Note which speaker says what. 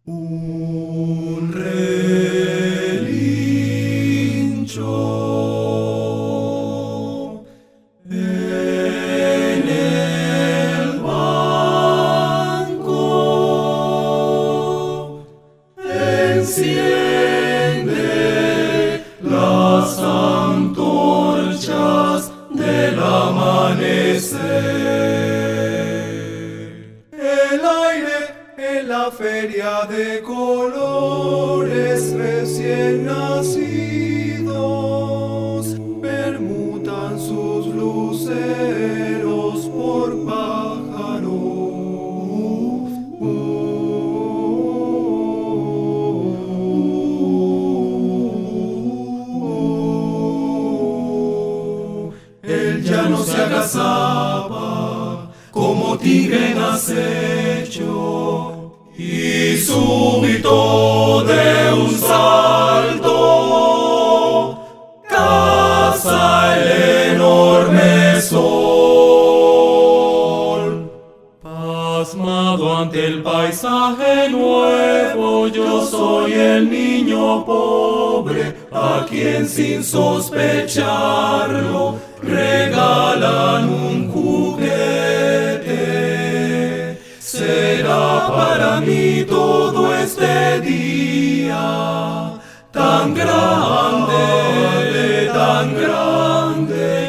Speaker 1: Un relincho en el banco enciende las antorchas del amanecer. El aire en la feria de colores recién nacidos permutan sus luceros por pájaros. El llano se agazapa como tigre en acecho, y súbito de un salto caza el enorme sol. Pasmado ante el paisaje nuevo, yo soy el niño pobre a quien sin sospecharlo regalan un juguete. Será para mí todo este día tan grande, tan grande.